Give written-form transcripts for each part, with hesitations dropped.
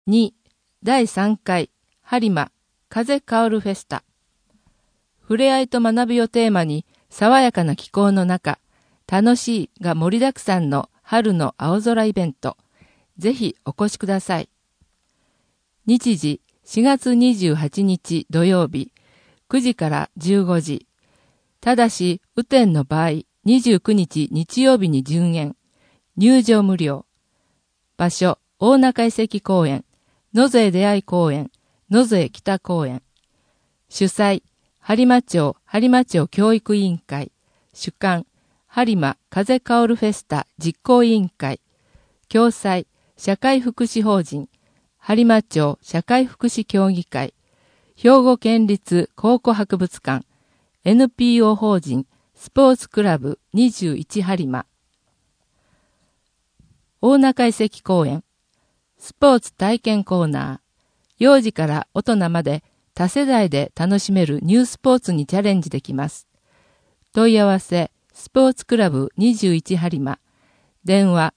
2、第3回、播磨、風香るフェスタ。触れ合いと学びをテーマに、爽やかな気候の中、楽しいが盛りだくさんの春の青空イベント。ぜひお越しください。日時、4月28日土曜日、9時から15時。ただし、雨天の場合、29日日曜日に順延。入場無料。場所、大中遺跡公園、野添出会い公園、野添北公園。主催、播磨町教育委員会。主幹、播磨風香るフェスタ実行委員会。共催、社会福祉法人、播磨町社会福祉協議会。兵庫県立考古博物館。NPO 法人、スポーツクラブ21播磨。大中遺跡公園。スポーツ体験コーナー。幼児から大人まで多世代で楽しめるニュースポーツにチャレンジできます。問い合わせ、スポーツクラブ21播磨。電話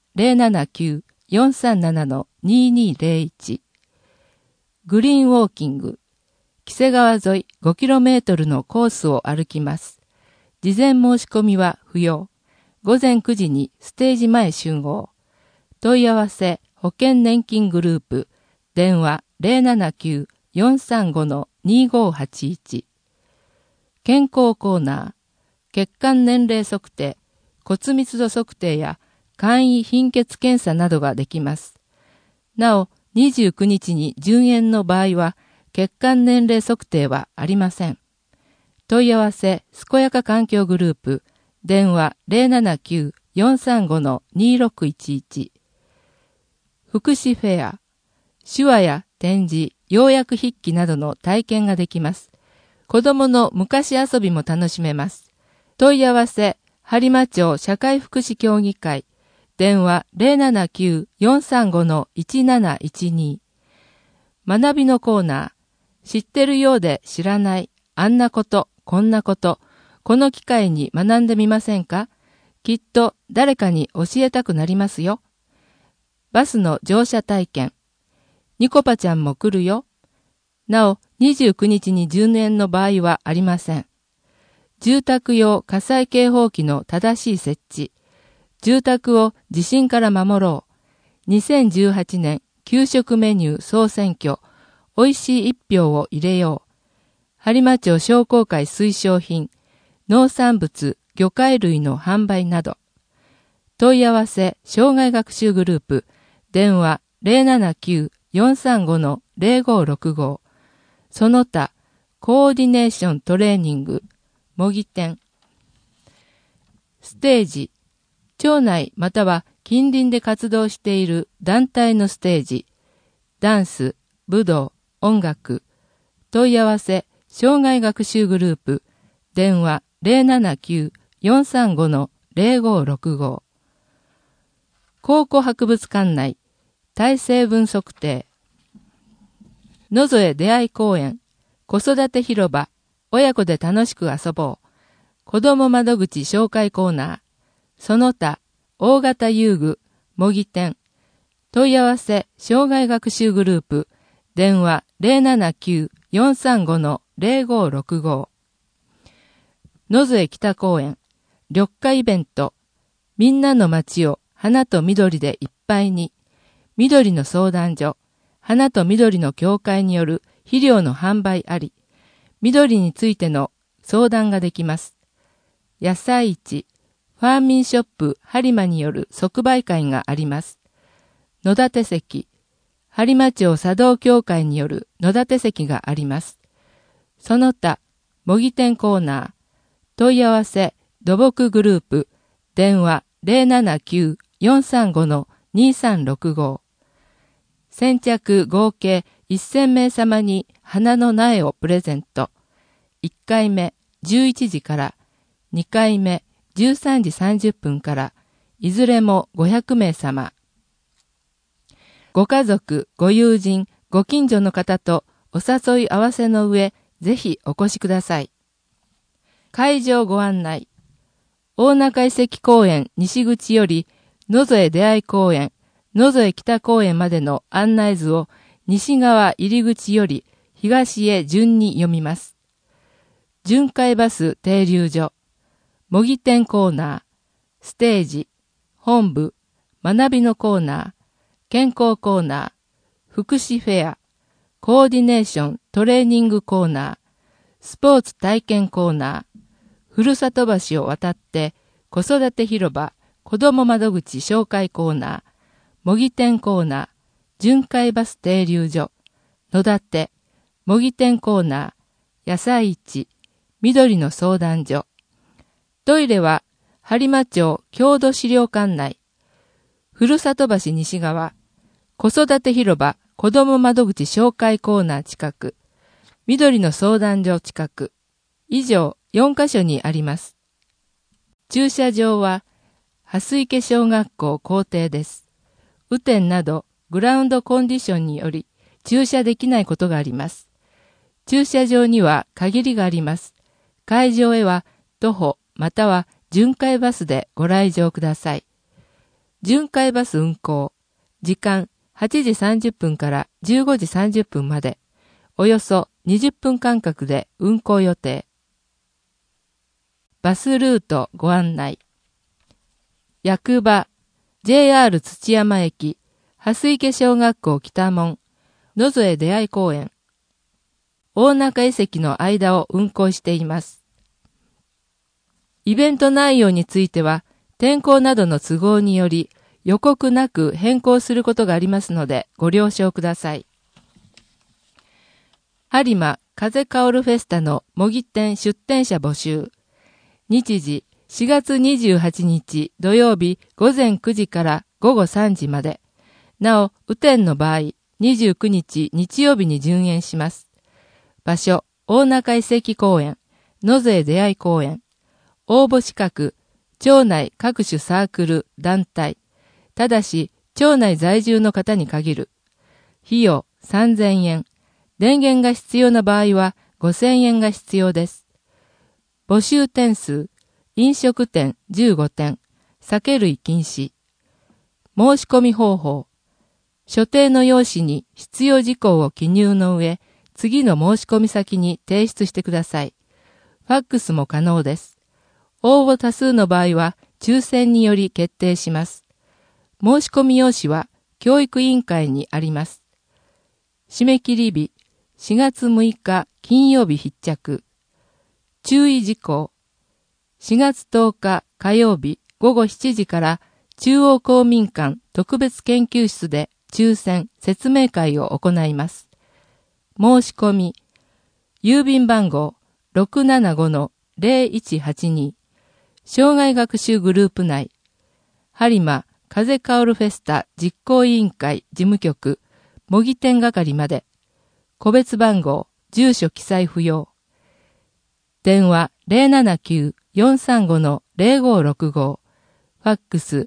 079-437-2201。グリーンウォーキング。木瀬川沿い 5km のコースを歩きます。事前申し込みは不要。午前9時にステージ前集合。問い合わせ、保険年金グループ。電話 079-435-2581。健康コーナー。血管年齢測定、骨密度測定や簡易貧血検査などができます。なお、29日に順延の場合は、血管年齢測定はありません。問い合わせ、健やか環境グループ。電話 079-435-2611。福祉フェア。手話や点字、要約筆記などの体験ができます。子供の昔遊びも楽しめます。問い合わせ、播磨町社会福祉協議会。電話 079-435-1712。学びのコーナー。知ってるようで知らない、あんなこと、こんなこと、この機会に学んでみませんか？きっと誰かに教えたくなりますよ。バスの乗車体験。ニコパちゃんも来るよ。なお、29日に順延の場合はありません。住宅用火災警報器の正しい設置。住宅を地震から守ろう。2018年給食メニュー総選挙。おいしい一票を入れよう。播磨町商工会推奨品。農産物、魚介類の販売など。問い合わせ、障害学習グループ。電話 079-435-0565。その他、コーディネーショントレーニング。模擬店。ステージ。町内または近隣で活動している団体のステージ。ダンス、武道、音楽。問い合わせ、障害学習グループ。電話 079-435-0565。考古博物館内。体成分測定。野添出会い公園。子育て広場。親子で楽しく遊ぼう。子ども窓口紹介コーナー。その他、大型遊具、模擬店。問い合わせ、障害学習グループ。電話 079-435-0565。野添北公園。緑化イベント。みんなの街を花と緑でいっぱいに。緑の相談所。花と緑の協会による肥料の販売あり。緑についての相談ができます。野菜市、ファーミンショップ播磨による即売会があります。野立席、播磨町茶道協会による野立席があります。その他、模擬店コーナー、問い合わせ、土木グループ、電話 079-435-2365。先着合計1000名様に花の苗をプレゼント。1回目11時から、2回目13時30分から、いずれも500名様。ご家族、ご友人、ご近所の方とお誘い合わせの上、ぜひお越しください。会場ご案内。大中遺跡公園西口より野添出会い公園、野添北公園までの案内図を西側入り口より東へ順に読みます。巡回バス停留所、模擬店コーナー、ステージ、本部、学びのコーナー、健康コーナー、福祉フェア、コーディネーショントレーニングコーナー、スポーツ体験コーナー、ふるさと橋を渡って子育て広場、子ども窓口紹介コーナー、模擬店コーナー、巡回バス停留所、野立、模擬店コーナー、野菜市、緑の相談所。トイレは播磨町郷土資料館内、ふるさと橋西側、子育て広場、子ども窓口紹介コーナー近く、緑の相談所近く、以上4カ所にあります。駐車場は、蓮池小学校校庭です。雨天などグラウンドコンディションにより駐車できないことがあります。駐車場には限りがあります。会場へは徒歩または巡回バスでご来場ください。巡回バス運行、時間8時30分から15時30分まで、およそ20分間隔で運行予定。バスルートご案内。役場、JR 土山駅、蓮池小学校北門、野添出会い公園、大中江関の間を運行しています。イベント内容については、天候などの都合により予告なく変更することがありますのでご了承ください。播磨風薫るフェスタの模擬店出店者募集。日時4月28日土曜日午前9時から午後3時まで。なお、雨天の場合、29日日曜日に順延します。場所、大中遺跡公園、野添出会い公園。応募資格、町内各種サークル、団体。ただし、町内在住の方に限る。費用3000円。電源が必要な場合は5000円が必要です。募集点数、飲食店15点、酒類禁止。申し込み方法。所定の用紙に必要事項を記入の上、次の申し込み先に提出してください。ファックスも可能です。応募多数の場合は抽選により決定します。申し込み用紙は教育委員会にあります。締め切り日、4月6日金曜日必着。注意事項。4月10日火曜日午後7時から中央公民館特別研究室で抽選説明会を行います。申し込み。郵便番号 675-0182 障害学習グループ内。播磨風薫るフェスタ実行委員会事務局模擬店係まで。個別番号、住所記載不要。電話 079-435-0565。ファックス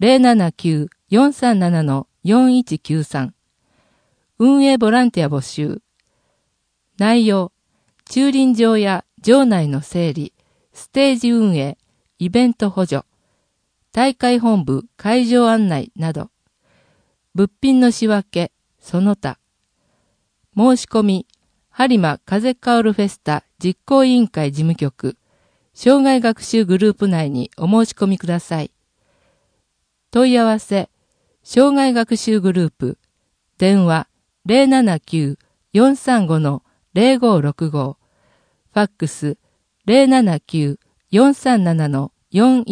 079-437-4193。運営ボランティア募集。内容、駐輪場や場内の整理、ステージ運営、イベント補助、大会本部会場案内など。物品の仕分け、その他。申し込み、播磨風薫るフェスタ実行委員会事務局、障害学習グループ内にお申し込みください。問い合わせ、障害学習グループ、電話 079-435-0565、ファックス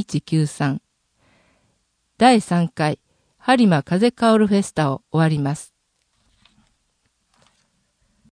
079-437-4193。第3回、播磨風薫るフェスタを終わります。